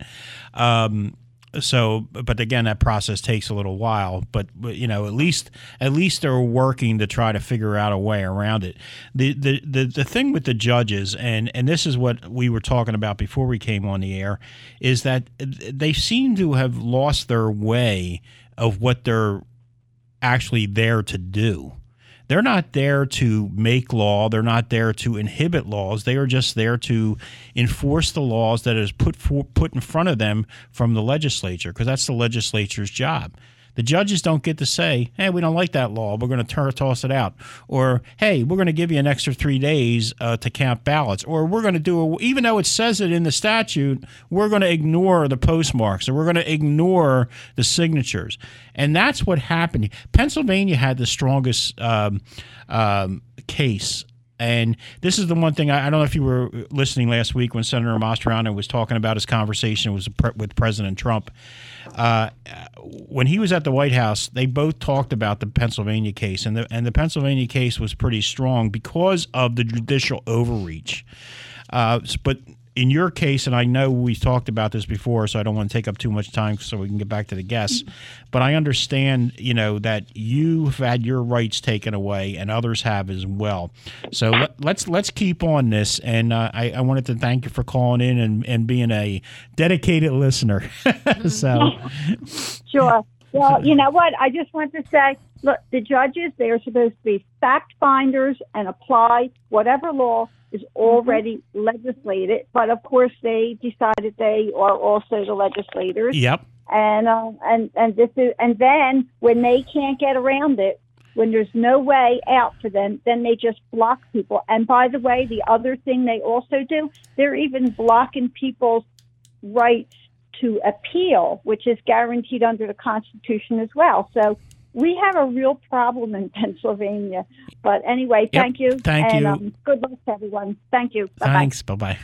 Um, So, but again, that process takes a little while. But, but you know, at least at least they're working to try to figure out a way around it. The the the, the thing with the judges, and, and this is what we were talking about before we came on the air, is that they seem to have lost their way of what they're actually there to do. They're not there to make law. They're not there to inhibit laws. They are just there to enforce the laws that is put for, put in front of them from the legislature, because that's the legislature's job. The judges don't get to say, hey, we don't like that law. We're going to toss it out. Or, hey, we're going to give you an extra three days uh, to count ballots. Or we're going to do, a, even though it says it in the statute, we're going to ignore the postmarks. Or we're going to ignore the signatures. And that's what happened. Pennsylvania had the strongest um, um, case. And this is the one thing, I, I don't know if you were listening last week when Senator Mastriano was talking about his conversation was with President Trump. Uh, when he was at the White House, they both talked about the Pennsylvania case, and the and the Pennsylvania case was pretty strong because of the judicial overreach. Uh, but in your case, and I know we talked about this before, so I don't want to take up too much time so we can get back to the guests, but I understand, you know, that you've had your rights taken away and others have as well. So let, let's let's keep on this, and uh, I, I wanted to thank you for calling in and, and being a dedicated listener. So, Sure. Well, you know what? I just want to say, look, the judges, they are supposed to be fact finders and apply whatever law is already legislated. But of course, they decided they are also the legislators. yep. And uh, and and this is and then when they can't get around it, when there's no way out for them, then they just block people. And by the way, the other thing they also do, they're even blocking people's rights to appeal, which is guaranteed under the Constitution as well. So we have a real problem in Pennsylvania. But anyway, Yep. thank you. Thank and, you. Um, good luck to everyone. Thank you. Bye-bye. Thanks. Bye-bye.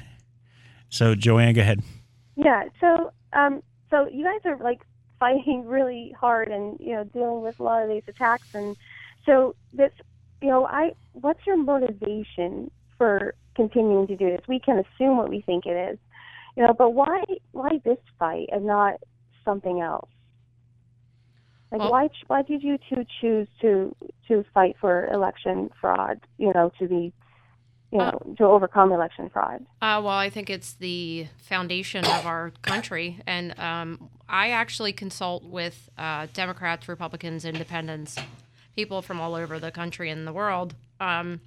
So, Joanne, go ahead. Yeah. So, um, so you guys are like fighting really hard and you know dealing with a lot of these attacks, and so this, you know, I what's your motivation for continuing to do this? We can assume what we think it is, you know, but why why this fight and not something else? Like Well- why why did you two choose to to fight for election fraud? You know, to be you know to overcome election fraud. Uh, well, I think it's the foundation of our country, and um, I actually consult with uh, Democrats, Republicans, Independents, people from all over the country and the world. Um,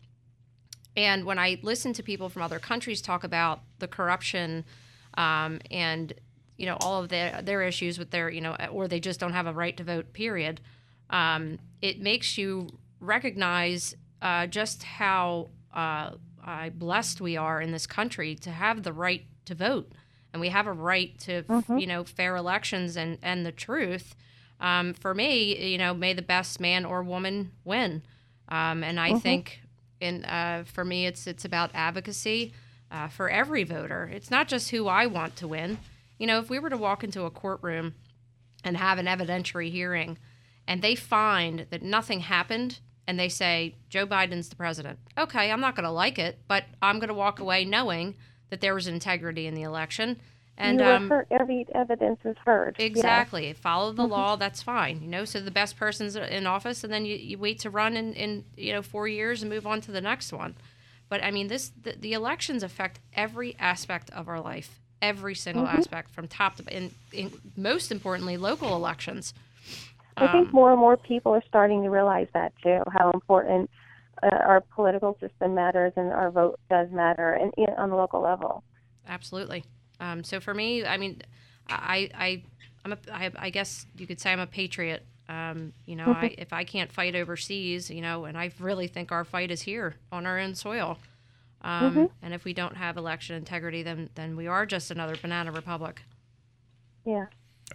and when I listen to people from other countries talk about the corruption um, and you know all of their their issues with their you know or they just don't have a right to vote, period, um, it makes you recognize uh, just how uh, uh, blessed we are in this country to have the right to vote. And we have a right to, mm-hmm. you know, fair elections and, and the truth. Um, for me, you know, may the best man or woman win. Um, and I mm-hmm. think, in uh, for me, it's it's about advocacy uh, for every voter. It's not just who I want to win. You know, if we were to walk into a courtroom and have an evidentiary hearing, and they find that nothing happened, and they say Joe Biden's the president. Okay, I'm not going to like it, but I'm going to walk away knowing that there was integrity in the election. And you were um, heard, every evidence is heard. Exactly. Yes. Follow the mm-hmm. law, that's fine. You know, so the best person's in office, and then you, you wait to run in, in, you know, four years and move on to the next one. But, I mean, this the, the elections affect every aspect of our life, every single mm-hmm. aspect from top to, and, and most importantly, local elections. I um, think more and more people are starting to realize that, too, how important uh, our political system matters and our vote does matter and, you know, on the local level. Absolutely. Um, so for me, I mean, I, I, I'm a, I, I guess you could say I'm a patriot. Um, you know, mm-hmm. I, if I can't fight overseas, you know, and I really think our fight is here on our own soil. Um, mm-hmm. And if we don't have election integrity, then then we are just another banana republic. Yeah.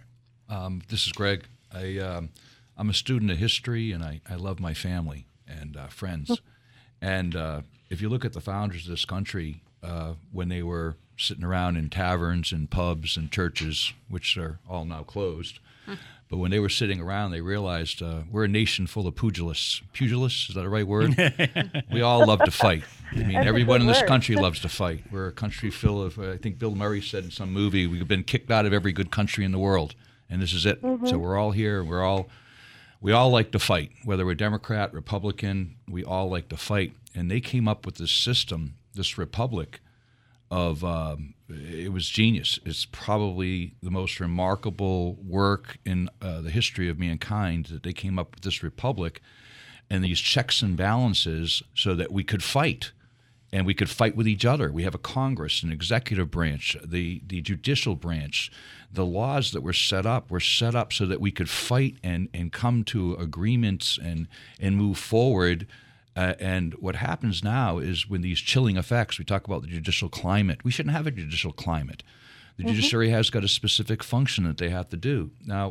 Um, this is Greg. I um, I'm a student of history, and I, I love my family and uh, friends. Mm-hmm. And uh, if you look at the founders of this country, uh, when they were sitting around in taverns and pubs and churches, which are all now closed, hmm. but when they were sitting around, they realized uh, we're a nation full of pugilists. Pugilists, is that the right word? We all love to fight. I mean, That's everyone in this word. country loves to fight. We're a country full of, uh, I think Bill Murray said in some movie, we've been kicked out of every good country in the world, and this is it. Mm-hmm. So we're all here, we're all... We all like to fight, whether we're Democrat, Republican, we all like to fight. And they came up with this system, this republic of, um, it was genius. It's probably the most remarkable work in uh, the history of mankind that they came up with this republic and these checks and balances so that we could fight. And we could fight with each other. We have a Congress, an executive branch, the, the judicial branch. The laws that were set up were set up so that we could fight and, and come to agreements and, and move forward. Uh, and what happens now is when these chilling effects, we talk about the judicial climate. We shouldn't have a judicial climate. The mm-hmm. judiciary has got a specific function that they have to do. Now,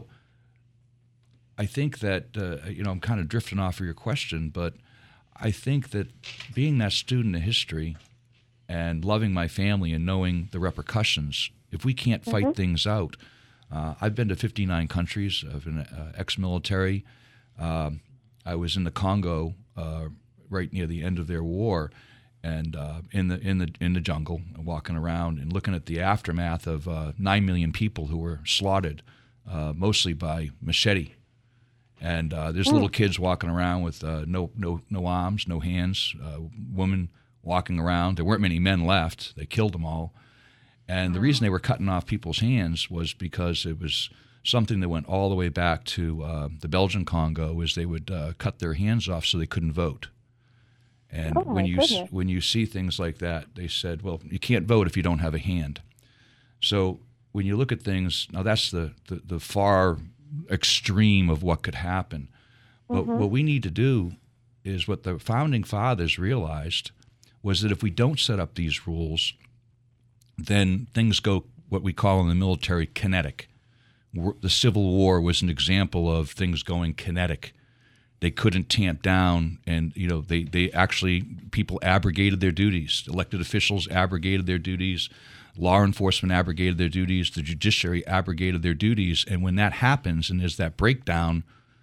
I think that, uh, you know, I'm kind of drifting off of your question, but I think that being that student of history and loving my family and knowing the repercussions, if we can't fight mm-hmm. things out, uh, I've been to fifty-nine countries. I've been uh, ex-military. Um, I was in the Congo uh, right near the end of their war, and uh, in the in the in the jungle, walking around and looking at the aftermath of uh, nine million people who were slaughtered, uh, mostly by machete. And uh, there's little kids walking around with uh, no no no arms, no hands, uh, women walking around. There weren't many men left. They killed them all. And the reason they were cutting off people's hands was because it was something that went all the way back to uh, the Belgian Congo, is they would uh, cut their hands off so they couldn't vote. And oh, when you goodness. when you see things like that, they said, well, you can't vote if you don't have a hand. So when you look at things, now that's the, the, the far extreme of what could happen. But mm-hmm. what we need to do is what the founding fathers realized was that if we don't set up these rules, then things go what we call in the military kinetic. The Civil War was an example of things going kinetic. They couldn't tamp down, and you know they, they actually, people abrogated their duties. Elected officials abrogated their duties. Law enforcement abrogated their duties. The judiciary abrogated their duties. And when that happens and there's that breakdown,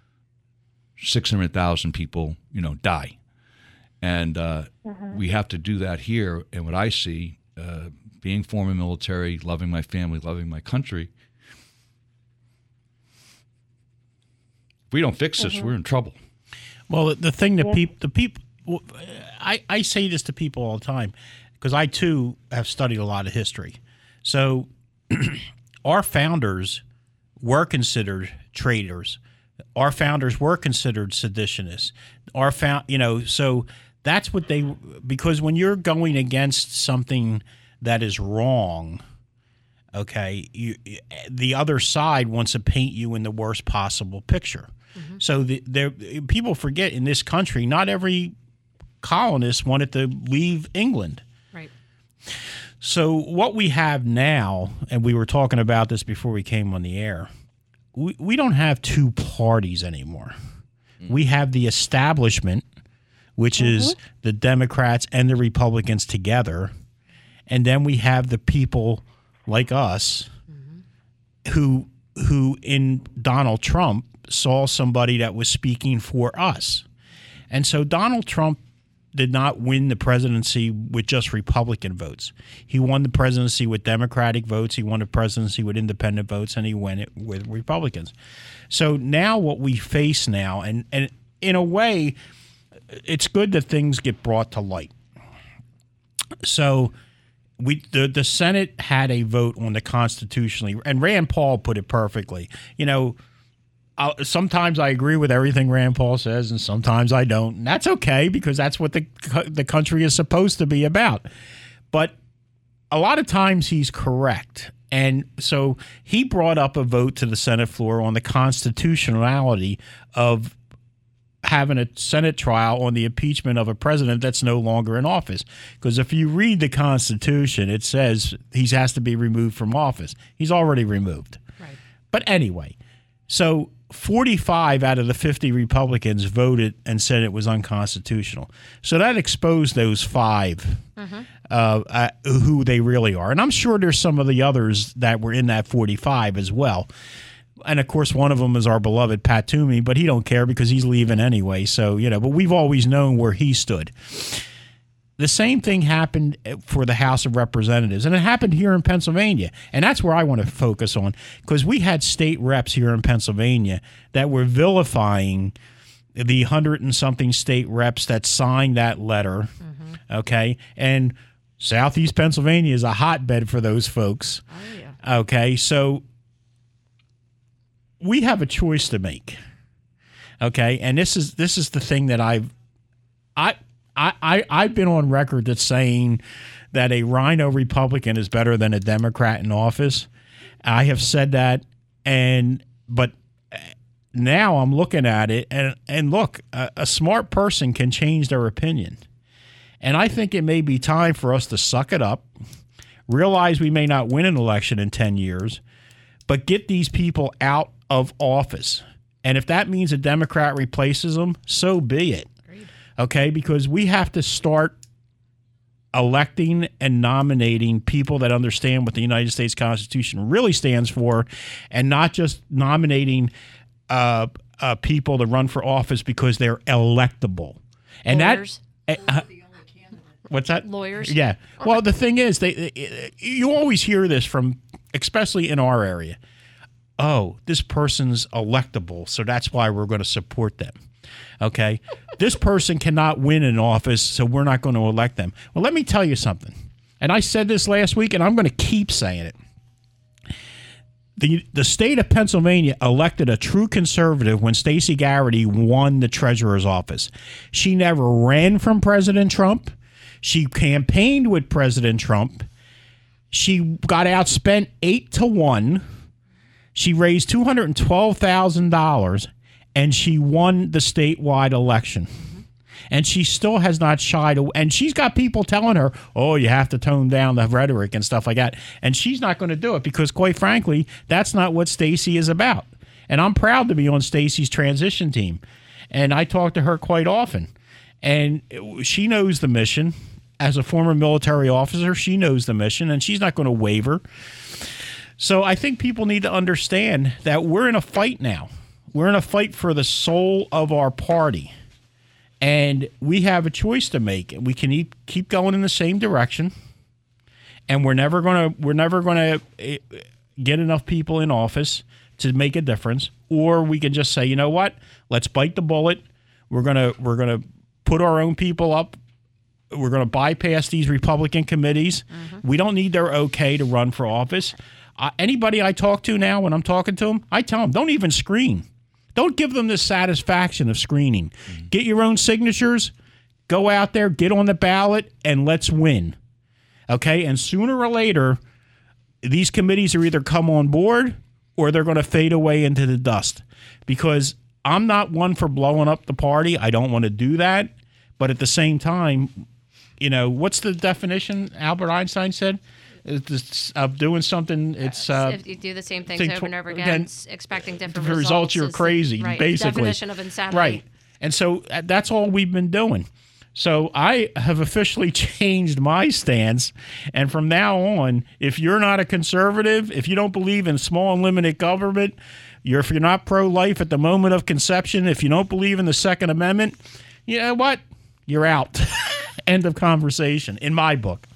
six hundred thousand people, you know, die. And uh, mm-hmm. we have to do that here. And what I see, uh, being former military, loving my family, loving my country, if we don't fix this, mm-hmm. we're in trouble. Well, the thing that yeah. people, the people, I, I say this to people all the time, because I, too, have studied a lot of history. So our founders were considered traitors. Our founders were considered seditionists. Our found, you know, so that's what they, because when you're going against something that is wrong, okay, you, the other side wants to paint you in the worst possible picture. Mm-hmm. So the, there, people forget in this country, not every colonist wanted to leave England. Right. So what we have now, and we were talking about this before we came on the air, we, we don't have two parties anymore. Mm-hmm. We have the establishment, which mm-hmm. is the Democrats and the Republicans together, and then we have the people like us mm-hmm. who who in Donald Trump saw somebody that was speaking for us. And so Donald Trump did not win the presidency with just Republican votes. He won the presidency with Democratic votes, he won the presidency with independent votes, and he won it with Republicans. So now what we face now, and, and in a way, it's good that things get brought to light. So we the, the Senate had a vote on the constitutionally, and Rand Paul put it perfectly. You know, I'll, sometimes I agree with everything Rand Paul says, and sometimes I don't. And that's okay, because that's what the the country is supposed to be about. But a lot of times he's correct. And so he brought up a vote to the Senate floor on the constitutionality of having a Senate trial on the impeachment of a president that's no longer in office. Because if you read the Constitution, it says he has to be removed from office. He's already removed. Right. But anyway, so forty-five out of the fifty Republicans voted and said it was unconstitutional. So that exposed those five, mm-hmm. uh, uh, who they really are. And I'm sure there's some of the others that were in that forty-five as well. And, of course, one of them is our beloved Pat Toomey, but he don't care because he's leaving anyway. So, you know, but we've always known where he stood. The same thing happened for the House of Representatives, and it happened here in Pennsylvania. And that's where I want to focus on, because we had state reps here in Pennsylvania that were vilifying the hundred and something state reps that signed that letter, mm-hmm. okay? And Southeast Pennsylvania is a hotbed for those folks, oh, yeah. okay? So we have a choice to make, okay? And this is this is the thing that I've I. I, I, I've been on record that's saying that a rhino Republican is better than a Democrat in office. I have said that, and but now I'm looking at it, and, and look, a, a smart person can change their opinion. And I think it may be time for us to suck it up, realize we may not win an election in ten years, but get these people out of office. And if that means a Democrat replaces them, so be it. Okay, because we have to start electing and nominating people that understand what the United States Constitution really stands for, and not just nominating uh, uh, people to run for office because they're electable. And Lawyers. that uh, what's that? Lawyers. Yeah. Well, the thing is, they you always hear this from, especially in our area. Oh, this person's electable, so that's why we're going to support them. Okay, this person cannot win an office, so we're not going to elect them. Well, let me tell you something, and I said this last week, and I'm going to keep saying it. The the state of Pennsylvania elected a true conservative when Stacey Garrity won the treasurer's office. She never ran from President Trump. She campaigned with President Trump. She got outspent eight to one. She raised two hundred twelve thousand dollars. And she won the statewide election. Mm-hmm. And she still has not shied away. And she's got people telling her, oh, you have to tone down the rhetoric and stuff like that. And she's not going to do it because, quite frankly, that's not what Stacey is about. And I'm proud to be on Stacey's transition team. And I talk to her quite often. And she knows the mission. As a former military officer, she knows the mission, and she's not going to waver. So I think people need to understand that we're in a fight now. We're in a fight for the soul of our party, and we have a choice to make. We can keep going in the same direction, and we're never going to we're never going to get enough people in office to make a difference. Or we can just say, you know what? Let's bite the bullet. We're gonna we're gonna put our own people up. We're going to bypass these Republican committees. Mm-hmm. We don't need their okay to run for office. Uh, anybody I talk to now, when I'm talking to them, I tell them, don't even screen. Don't give them the satisfaction of screening. Mm-hmm. Get your own signatures. Go out there, get on the ballot, and let's win. Okay? And sooner or later, these committees are either come on board or they're going to fade away into the dust. Because I'm not one for blowing up the party. I don't want to do that. But at the same time, you know, what's the definition Albert Einstein said? It's, of doing something, it's... Uh, if you do the same things think over and over again, again, expecting different results, results, you're is crazy, the, right, basically. Definition of insanity. Right. And so uh, that's all we've been doing. So I have officially changed my stance. And from now on, if you're not a conservative, if you don't believe in small and limited government, you're, if you're not pro-life at the moment of conception, if you don't believe in the Second Amendment, you know what? You're out. End of conversation, in my book.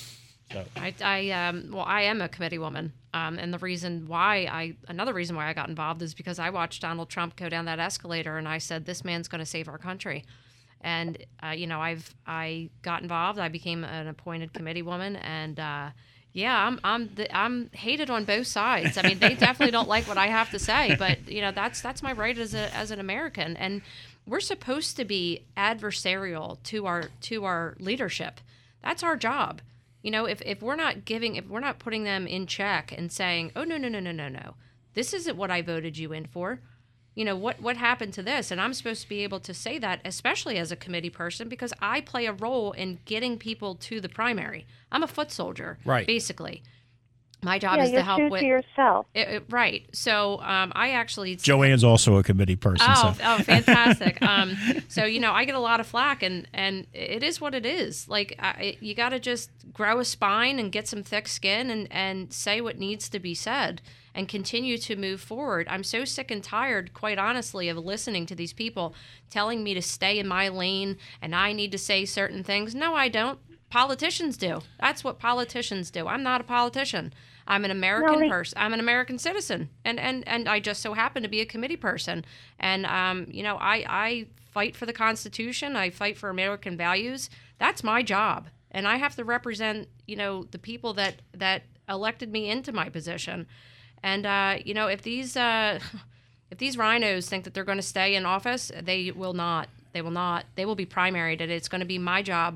So. I, I um, well, I am a committee woman, um, and the reason why I, another reason why I got involved is because I watched Donald Trump go down that escalator, and I said, this man's going to save our country. And uh, you know, I've I got involved. I became an appointed committee woman, and uh, yeah, I'm I'm the, I'm hated on both sides. I mean, they definitely don't like what I have to say, but you know, that's that's my right as a as an American, and we're supposed to be adversarial to our to our leadership. That's our job. You know, if, if we're not giving, if we're not putting them in check and saying, oh, no, no, no, no, no, no, this isn't what I voted you in for. You know, what, what happened to this? And I'm supposed to be able to say that, especially as a committee person, because I play a role in getting people to the primary. I'm a foot soldier, right? Basically. My job yeah, is to help true with to yourself. It, it, right. So um, I actually Joanne's also a committee person. Oh, so. oh, fantastic. um, so you know, I get a lot of flack, and and it is what it is. Like I, you got to just grow a spine and get some thick skin, and and say what needs to be said, and continue to move forward. I'm so sick and tired, quite honestly, of listening to these people telling me to stay in my lane and I need to say certain things. No, I don't. Politicians do. That's what politicians do. I'm not a politician. I'm an American no, person. I'm an American citizen, and, and, and I just so happen to be a committee person. And um, you know, I, I fight for the Constitution. I fight for American values. That's my job, and I have to represent, you know, the people that that elected me into my position. And uh, you know, if these uh, if these rhinos think that they're going to stay in office, they will not. They will not. They will be primaried, and it's going to be my job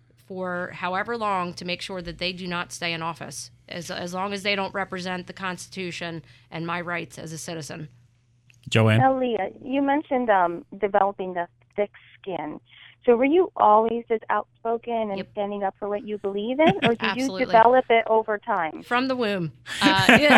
for however long to make sure that they do not stay in office, as as long as they don't represent the Constitution and my rights as a citizen. Joanne? Now, Leah, you mentioned um, developing the thick skin. So were you always as outspoken and Yep. standing up for what you believe in, or did Absolutely. you develop it over time? From the womb. Uh, yeah.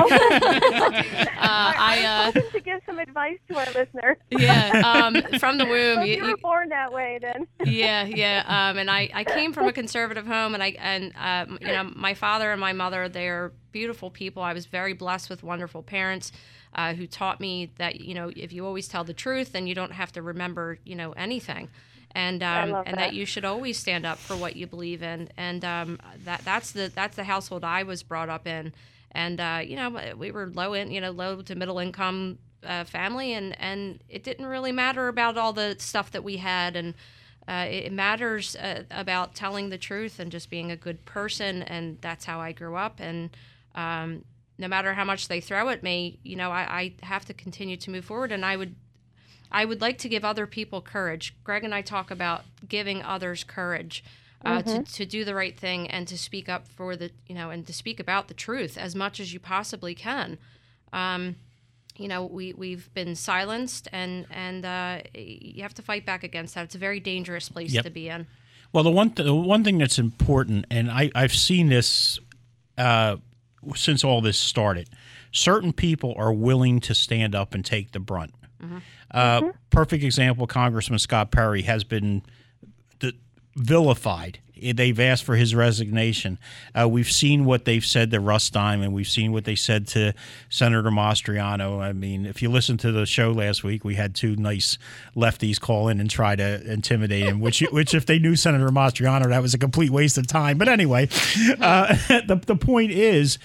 uh, I, uh, to give some advice to our listeners. yeah, um, from the womb. Well, you- you were you- born that way, then. yeah, yeah. Um, and I, I came from a conservative home, and I and uh, you know, my father and my mother, they're beautiful people. I was very blessed with wonderful parents uh, who taught me that, you know, if you always tell the truth, then you don't have to remember, you know, anything. And um, love and that. that you should always stand up for what you believe in, and um, that that's the that's the household I was brought up in, and uh, you know, we were low in you know low to middle income uh, family, and, and it didn't really matter about all the stuff that we had, and uh, it matters uh, about telling the truth and just being a good person, and that's how I grew up, and um, no matter how much they throw at me, you know, I, I have to continue to move forward, and I would. I would like to give other people courage. Greg and I talk about giving others courage uh, Mm-hmm. to, to do the right thing and to speak up for the, you know, and to speak about the truth as much as you possibly can. Um, you know, we, we've been silenced, and, and uh, you have to fight back against that. It's a very dangerous place Yep. to be in. Well, the one th- the one thing that's important, and I, I've seen this uh, since all this started, certain people are willing to stand up and take the brunt. Mm-hmm. Uh, perfect example, Congressman Scott Perry has been d- vilified. They've asked for his resignation. Uh, we've seen what they've said to Russ Diamond. We've seen what they said to Senator Mastriano. I mean, if you listened to the show last week, we had two nice lefties call in and try to intimidate him, which, which if they knew Senator Mastriano, that was a complete waste of time. But anyway, uh, the, the point is,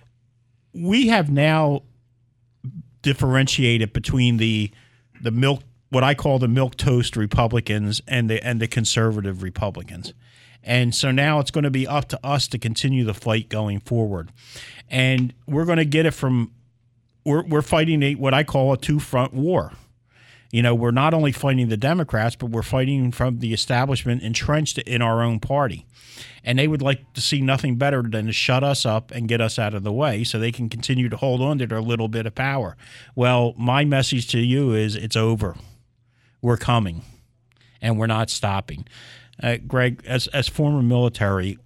we have now differentiated between the the milk, what I call the milquetoast Republicans, and the and the conservative Republicans. And so now it's going to be up to us to continue the fight going forward. And we're going to get it from, we're, we're fighting a, what I call a two-front war. You know, we're not only fighting the Democrats, but we're fighting from the establishment entrenched in our own party. And they would like to see nothing better than to shut us up and get us out of the way so they can continue to hold on to their little bit of power. Well, my message to you is it's over. We're coming, and we're not stopping. Uh, Greg, as as former military,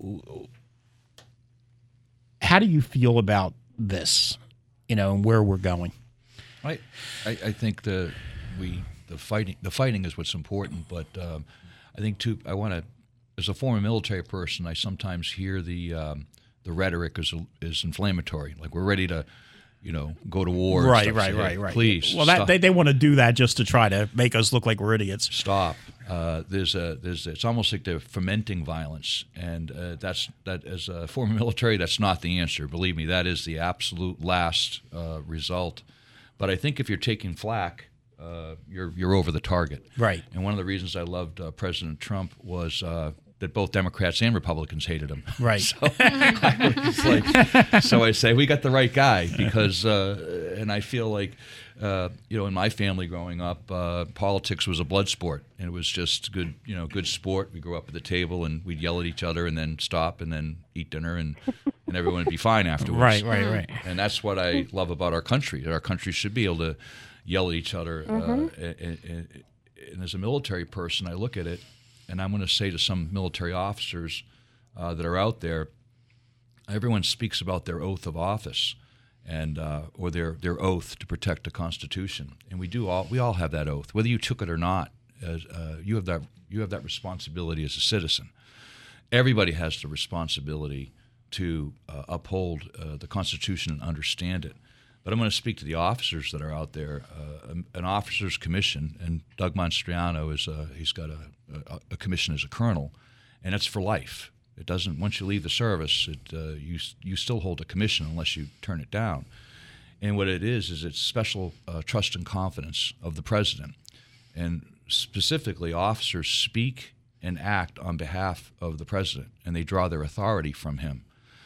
how do you feel about this, you know, and where we're going? I, I, I think the we the fighting the fighting is what's important, but um, I think too. I want to, as a former military person, I sometimes hear the um, the rhetoric is is inflammatory. Like we're ready to, you know, go to war. Right, and stuff. right, Say, right, hey, right. Please, well, that, stop. they they want to do that just to try to make us look like we're idiots. Stop. Uh, there's a there's it's almost like they're fomenting violence, and uh, that's that as a former military, that's not the answer. Believe me, that is the absolute last uh, result. But I think if you're taking flack, uh, you're you're over the target. Right. And one of the reasons I loved uh, President Trump was uh, that both Democrats and Republicans hated him. Right. So I, was like, so I say we got the right guy because, uh, and I feel like. Uh, you know, in my family growing up, uh, politics was a blood sport, and it was just good, you know, good sport. We grew up at the table, and we'd yell at each other, and then stop, and then eat dinner, and, and everyone would be fine afterwards. Right, right, right. And that's what I love about our country. That our country should be able to yell at each other. Mm-hmm. Uh, and, and, and as a military person, I look at it, and I'm going to say to some military officers uh, that are out there, everyone speaks about their oath of office. And uh, or their their oath to protect the Constitution, and we do all we all have that oath, whether you took it or not. As uh, you have that you have that responsibility as a citizen. Everybody has the responsibility to uh, uphold uh, the Constitution and understand it. But I'm going to speak to the officers that are out there. Uh, an officers' commission, and Doug Monstriano is uh, he's got a, a, a commission as a colonel, and it's for life. It doesn't. Once you leave the service, it, uh, you you still hold a commission unless you turn it down. And what it is is it's special uh, trust and confidence of the president, and specifically, officers speak and act on behalf of the president, and they draw their authority from him.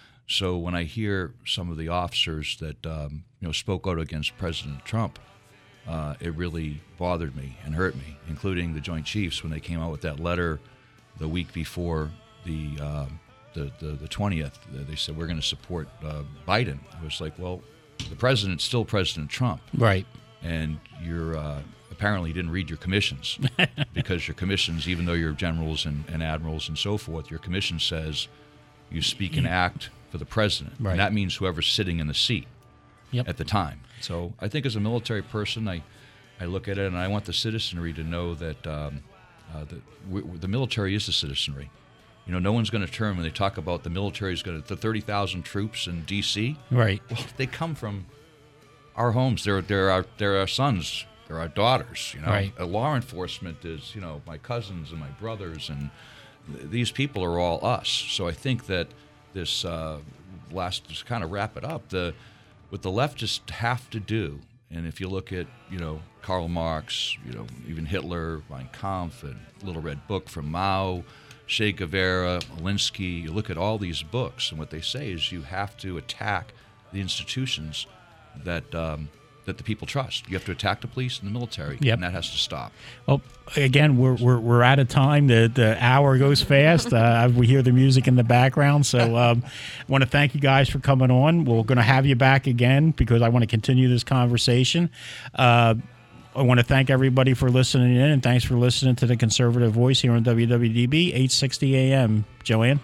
So when I hear some of the officers that um, you know spoke out against President Trump, uh, it really bothered me and hurt me, including the Joint Chiefs when they came out with that letter the week before. The, uh, the the the twentieth, they said we're going to support uh, Biden. It was like, well, the president's still President Trump, Right. and you're uh, apparently didn't read your commissions because your commissions, even though you're generals and, and admirals and so forth, your commission says you speak and act for the president, Right. and that means whoever's sitting in the seat Yep. at the time. So I think as a military person, I I look at it and I want the citizenry to know that um, uh, that we, the military is the citizenry. You know, no one's going to turn when they talk about the military is going to the thirty thousand troops in D C. Right. Well, they come from our homes. They're they're our they're our sons. They're our daughters. You know, Right. Uh, law enforcement is you know my cousins and my brothers, and th- these people are all us. So I think that this uh, last just kind of wrap it up. The what the leftists have to do, and if you look at you know Karl Marx, you know even Hitler, Mein Kampf, and Little Red Book from Mao. Che Guevara, Alinsky, you look at all these books, and what they say is you have to attack the institutions that um, that the people trust. You have to attack the police and the military, Yep. and that has to stop. Well, again, we're we're, we're out of time. The the hour goes fast. Uh, we hear the music in the background. So um, I want to thank you guys for coming on. We're going to have you back again because I want to continue this conversation. Uh, I want to thank everybody for listening in, and thanks for listening to the Conservative Voice here on W W D B eight sixty A M. Joanne?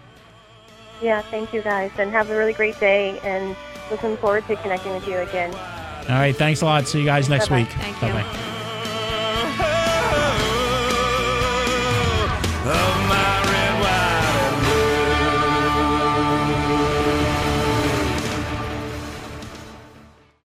Yeah, thank you guys, and have a really great day, and looking forward to connecting with you again. All right, thanks a lot. See you guys next Bye-bye. week. Thank you. Bye-bye.